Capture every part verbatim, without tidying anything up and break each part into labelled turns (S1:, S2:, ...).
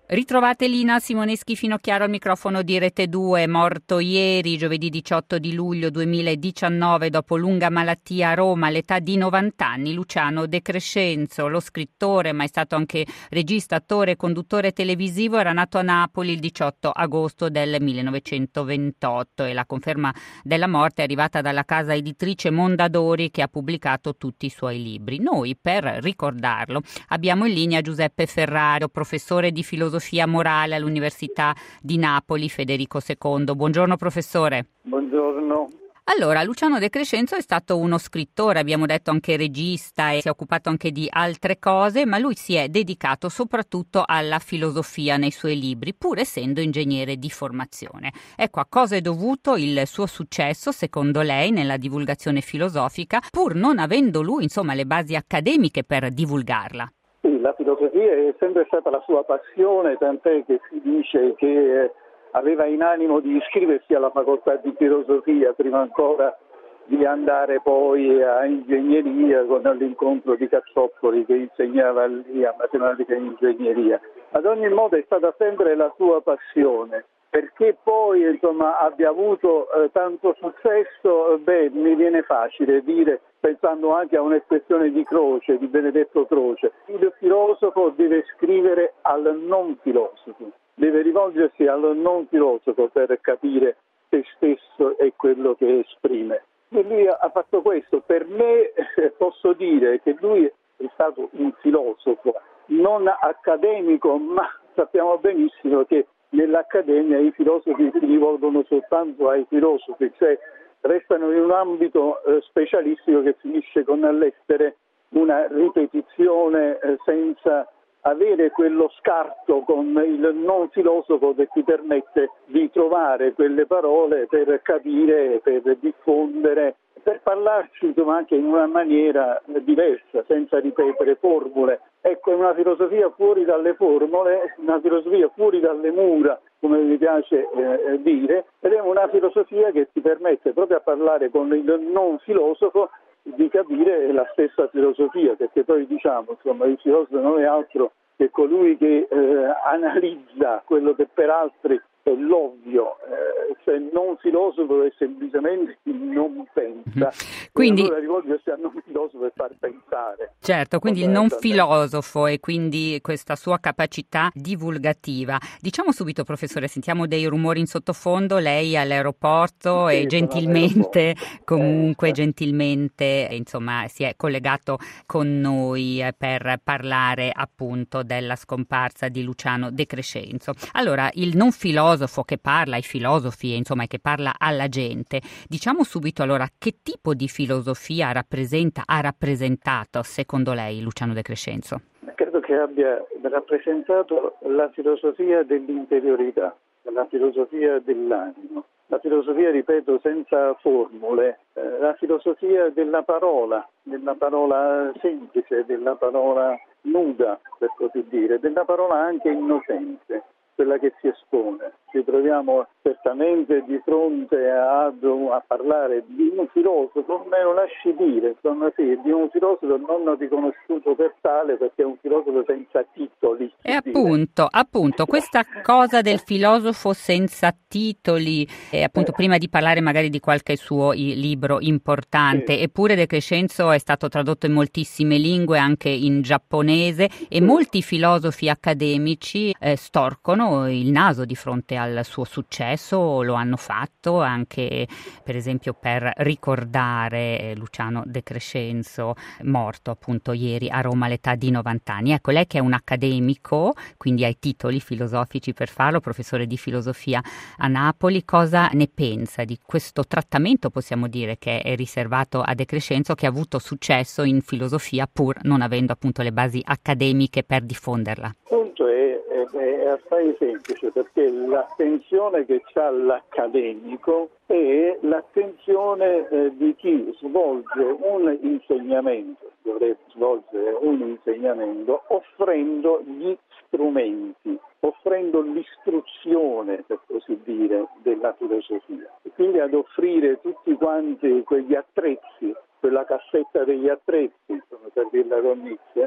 S1: Ritrovate Lina Simoneschi Finocchiaro al microfono di Rete due, morto ieri, giovedì diciotto di luglio duemiladiciannove, dopo lunga malattia a Roma, all'età di novanta anni, Luciano De Crescenzo, lo scrittore, ma è stato anche regista, attore e conduttore televisivo, era nato a Napoli il diciotto agosto del millenovecentoventotto e la conferma della morte è arrivata dalla casa editrice Mondadori, che ha pubblicato tutti i suoi libri. Noi, per ricordarlo, abbiamo in linea Giuseppe Ferrario, professore di filosofia morale all'Università di Napoli Federico secondo. Buongiorno professore.
S2: Buongiorno.
S1: Allora, Luciano De Crescenzo è stato uno scrittore, abbiamo detto anche regista e si è occupato anche di altre cose, ma lui si è dedicato soprattutto alla filosofia nei suoi libri, pur essendo ingegnere di formazione. Ecco, a cosa è dovuto il suo successo, secondo lei, nella divulgazione filosofica, pur non avendo lui, insomma, le basi accademiche per divulgarla?
S2: Sì, la filosofia è sempre stata la sua passione, tant'è che si dice che eh, aveva in animo di iscriversi alla facoltà di filosofia prima ancora di andare poi a ingegneria con l'incontro di Cazzopoli che insegnava lì a matematica e ingegneria. Ad ogni modo è stata sempre la sua passione. Perché poi insomma abbia avuto eh, tanto successo, beh, mi viene facile dire, pensando anche a un'espressione di Croce, di Benedetto Croce, il filosofo deve scrivere al non filosofo, deve rivolgersi al non filosofo per capire se stesso e quello che esprime. E lui ha fatto questo. Per me eh, posso dire che lui è stato un filosofo non accademico, ma sappiamo benissimo che nell'accademia i filosofi si rivolgono soltanto ai filosofi, cioè restano in un ambito eh, specialistico che finisce con l'essere una ripetizione eh, senza avere quello scarto con il non filosofo che ti permette di trovare quelle parole per capire, per diffondere, per parlarci insomma anche in una maniera diversa, senza ripetere formule. Ecco, è una filosofia fuori dalle formule, una filosofia fuori dalle mura, come mi piace eh, dire, ed è una filosofia che ti permette proprio a parlare con il non filosofo di capire la stessa filosofia, perché poi diciamo, insomma, il filosofo non è altro che colui che eh, analizza quello che per altri è l'ovvio, eh, cioè non filosofo è semplicemente chi non pensa.
S1: Quindi
S2: allora rivolgersi al non filosofo è far pensare.
S1: Certo, quindi il non filosofo e quindi questa sua capacità divulgativa. Diciamo subito, professore, sentiamo dei rumori in sottofondo, lei all'aeroporto
S2: sì,
S1: e gentilmente, comunque
S2: eh,
S1: gentilmente, insomma, si è collegato con noi per parlare appunto della scomparsa di Luciano De Crescenzo. Allora, il non filosofo che parla ai filosofi e insomma che parla alla gente, diciamo subito allora che tipo di filosofia rappresenta, ha rappresentato secondo lei Luciano De Crescenzo?
S2: Credo che abbia rappresentato la filosofia dell'interiorità, la filosofia dell'animo, la filosofia, ripeto, senza formule, eh, la filosofia della parola, della parola semplice, della parola nuda, per così dire, della parola anche innocente, quella che si espone. Ci troviamo certamente di fronte a, a parlare di un filosofo, me lo lasci dire, insomma sì, di un filosofo non riconosciuto per tale perché è un filosofo senza titoli.
S1: E appunto, appunto, questa cosa del filosofo senza titoli, eh, appunto prima di parlare magari di qualche suo libro importante, sì. Eppure De Crescenzo è stato tradotto in moltissime lingue, anche in giapponese, e sì. Molti filosofi accademici eh, storcono il naso di fronte al suo successo, lo hanno fatto anche per esempio per ricordare Luciano De Crescenzo, morto appunto ieri a Roma all'età di novanta anni. Ecco, lei che è un accademico, quindi ha i titoli filosofici per farlo, professore di filosofia a Napoli, cosa ne pensa di questo trattamento, possiamo dire, che è riservato a De Crescenzo, che ha avuto successo in filosofia pur non avendo appunto le basi accademiche per diffonderla?
S2: Punto è, è, è assai semplice, perché l'attenzione che c'ha l'accademico è l'attenzione eh, di chi svolge un insegnamento, dovrebbe svolgere un insegnamento offrendo gli strumenti, offrendo l'istruzione, per così dire, della filosofia. E quindi ad offrire tutti quanti quegli attrezzi, quella cassetta degli attrezzi, per dirla con Nietzsche, che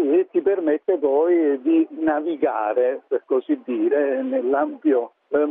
S2: e ti permette poi di navigare, per così dire, nell'ampio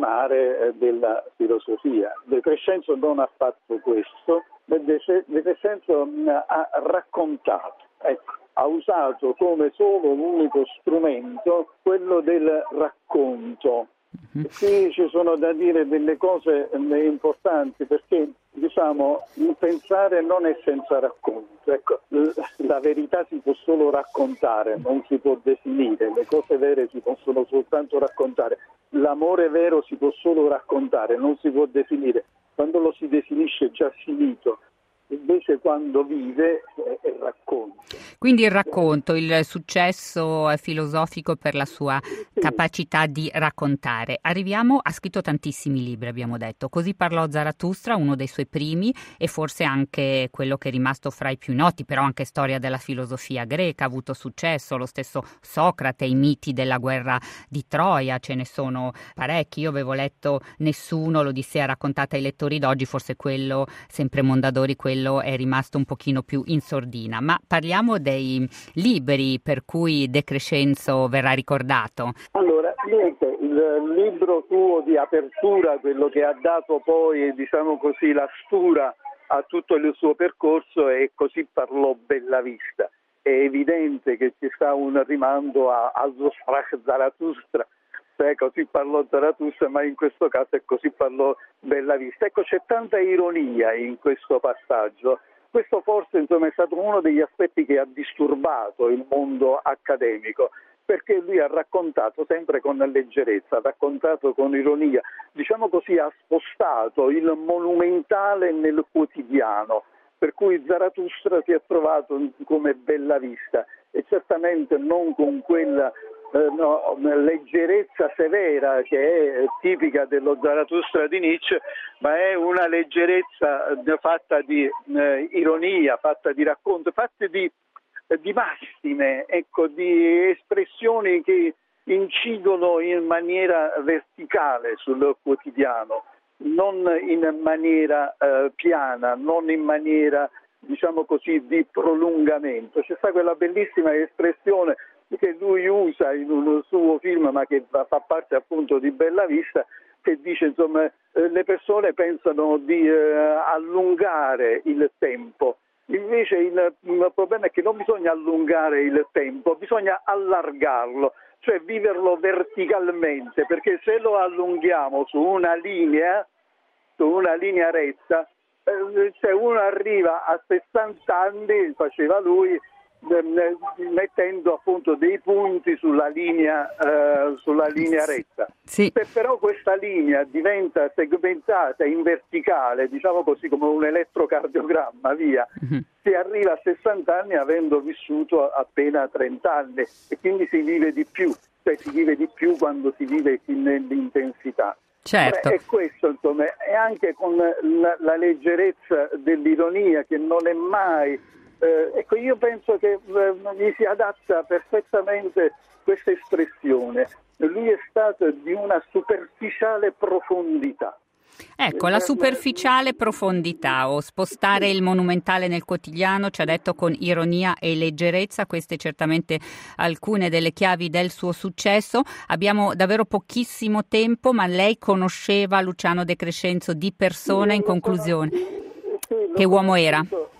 S2: mare della filosofia. De Crescenzo non ha fatto questo, De Crescenzo ha raccontato, ecco, ha usato come solo l'unico strumento quello del racconto. Qui ci sono da dire delle cose importanti, perché diciamo pensare non è senza racconto. Ecco, la verità si può solo raccontare, non si può definire, le cose vere si possono soltanto raccontare, l'amore vero si può solo raccontare, non si può definire. Quando lo si definisce è già finito. Invece quando vive è il racconto.
S1: Quindi il racconto, il successo filosofico per la sua capacità di raccontare. Arriviamo, ha scritto tantissimi libri, abbiamo detto. Così parlò Zarathustra, uno dei suoi primi, e forse anche quello che è rimasto fra i più noti, però anche storia della filosofia greca ha avuto successo, lo stesso Socrate, i miti della guerra di Troia, ce ne sono parecchi. Io avevo letto Nessuno, l'Odissea raccontata ai lettori d'oggi, forse quello, sempre Mondadori, quello è rimasto un pochino più in sordina, ma parliamo dei libri per cui De Crescenzo verrà ricordato.
S2: Allora, niente, il libro tuo di apertura, quello che ha dato poi, diciamo così, la stura a tutto il suo percorso, è Così parlò Bellavista. È evidente che ci sta un rimando a Also sprach Zarathustra, cioè Così parlò Zarathustra, ma in questo caso è Così parlò Bellavista. Ecco, c'è tanta ironia in questo passaggio. Questo forse insomma è stato uno degli aspetti che ha disturbato il mondo accademico, perché lui ha raccontato sempre con leggerezza, ha raccontato con ironia, diciamo così, ha spostato il monumentale nel quotidiano, per cui Zarathustra si è trovato come Bellavista, e certamente non con quella eh, no, leggerezza severa che è tipica dello Zarathustra di Nietzsche, ma è una leggerezza fatta di eh, ironia, fatta di racconto, fatta di, di massime, ecco, di espressioni che incidono in maniera verticale sul quotidiano, non in maniera eh, piana, non in maniera, diciamo così, di prolungamento. C'è stata quella bellissima espressione che lui usa in un suo film, ma che fa parte appunto di Bellavista, che dice insomma eh, le persone pensano di eh, allungare il tempo. Invece il, il problema è che non bisogna allungare il tempo, bisogna allargarlo, cioè viverlo verticalmente, perché se lo allunghiamo su una linea, su una linea retta, eh, se uno arriva a sessanta anni, faceva lui, eh, mettendo appunto dei punti sulla linea, eh, sulla linea retta.
S1: Sì.
S2: Se però questa linea diventa segmentata in verticale, diciamo così come un elettrocardiogramma, via, mm-hmm. si arriva a sessanta anni avendo vissuto appena trenta anni, e quindi si vive di più, cioè si vive di più quando si vive nell'intensità.
S1: Certo.
S2: Beh, è questo, insomma, e anche con la, la leggerezza dell'ironia che non è mai, eh, ecco, io penso che eh, gli si adatta perfettamente questa espressione. Lui è stato di una superficiale profondità.
S1: Ecco, la superficiale profondità, o spostare il monumentale nel quotidiano, ci ha detto con ironia e leggerezza. Queste certamente alcune delle chiavi del suo successo. Abbiamo davvero pochissimo tempo, ma lei conosceva Luciano De Crescenzo di persona, in conclusione?
S2: Sì,
S1: che uomo era?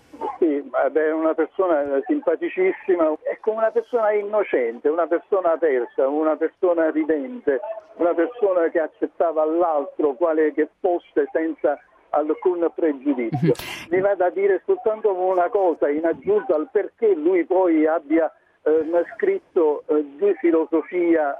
S2: Sì, è una persona simpaticissima, è come una persona innocente, una persona aperta, una persona ridente, una persona che accettava l'altro quale che fosse senza alcun pregiudizio. Mi va da dire soltanto una cosa in aggiunta al perché lui poi abbia eh, scritto eh, di filosofia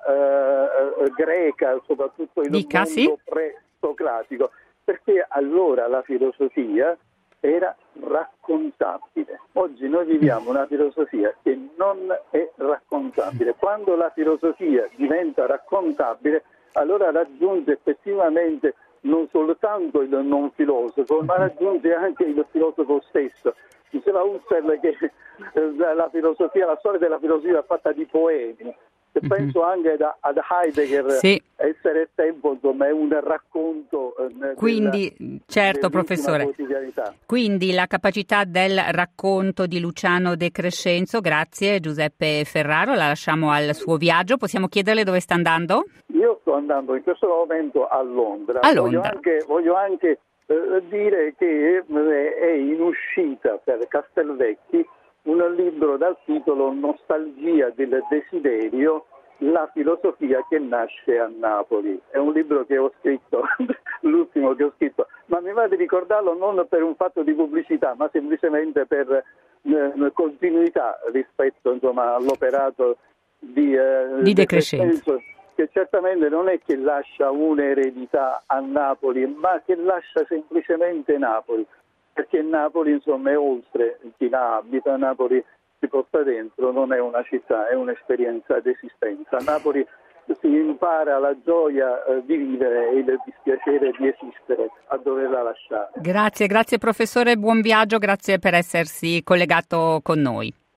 S2: eh, greca, soprattutto il
S1: Dica,
S2: mondo
S1: sì?
S2: pre-socratico, perché allora la filosofia era raccontabile. Oggi noi viviamo una filosofia che non è raccontabile. Quando la filosofia diventa raccontabile, allora raggiunge effettivamente non soltanto il non filosofo, ma raggiunge anche il filosofo stesso. Diceva Husserl che la filosofia, la storia della filosofia è fatta di poemi. mm-hmm. penso anche ad, ad Heidegger,
S1: sì.
S2: Essere e tempo, insomma, è un racconto eh,
S1: quindi
S2: della,
S1: certo professore, quindi la capacità del racconto di Luciano De Crescenzo. Grazie Giuseppe Ferraro, la lasciamo al suo viaggio. Possiamo chiederle dove sta andando?
S2: Io sto andando in questo momento a Londra,
S1: a Londra.
S2: voglio anche, voglio anche eh, dire che è in uscita per Castelvecchi un libro dal titolo Nostalgia del desiderio, la filosofia che nasce a Napoli. È un libro che ho scritto, l'ultimo che ho scritto, ma mi va di ricordarlo non per un fatto di pubblicità, ma semplicemente per eh, continuità rispetto, insomma, all'operato di, eh,
S1: di De Crescenzo,
S2: che certamente non è che lascia un'eredità a Napoli, ma che lascia semplicemente Napoli, perché Napoli, insomma, è oltre chi la abita. Napoli si porta dentro, non è una città, è un'esperienza d'esistenza. A Napoli si impara la gioia eh, di vivere e il dispiacere di esistere a doverla lasciare.
S1: Grazie, grazie professore, buon viaggio, grazie per essersi collegato con noi.